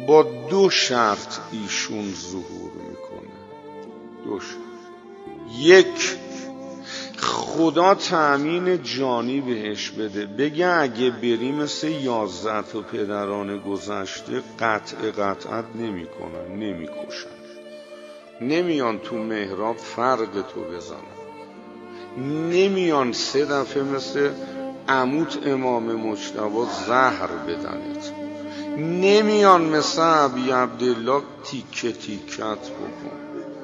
با 2 شرط ایشون ظهور میکنه. 2 شرط. 1 خدا تأمین جانی بهش بده، بگه اگه بری مثل 11 تا پدران گذشته قطعت نمیکنن، نمیکشن، نمیان تو محراب فرق تو بزنن، نمیان 3 دفعه مثل عموت امام مجتبی زهر بدنت، نمیان مثل ابی عبدالله تیکه تیکت بکن.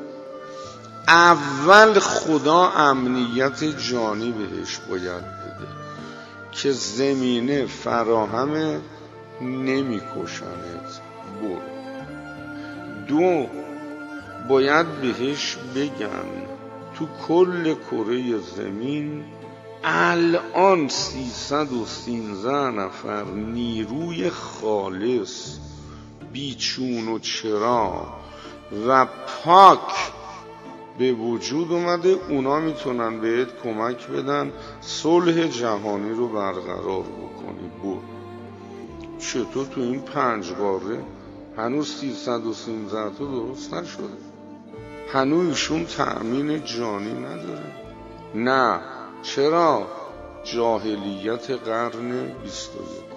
اول خدا امنیت جانی بهش باید بده که زمینه فراهمه، نمیکشنت، برو. 2 باید بهش بگن تو کل کره زمین الان 313 نفر نیروی خالص بیچون و چرا و پاک به وجود اومده، اونا میتونن بهت کمک بدن صلح جهانی رو برقرار بکنی. برو. چطور تو این 5 قاره هنوز 313 تا درست نشده؟ هنوز ایشون تأمین جانی نداره؟ نه. چرا؟ جاهلیت قرن 21،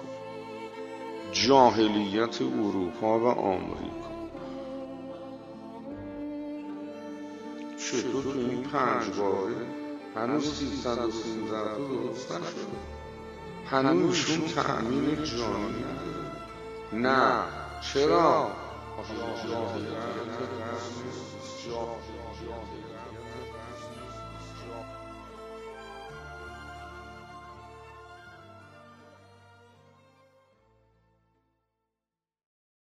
جاهلیت اروپا و آمریکا. چطور تو این 5 قاره هنوز 313 تا درست نشده؟ هنوز ایشون تأمین جانی نداره؟ نه. چرا؟ جاهلیت قرن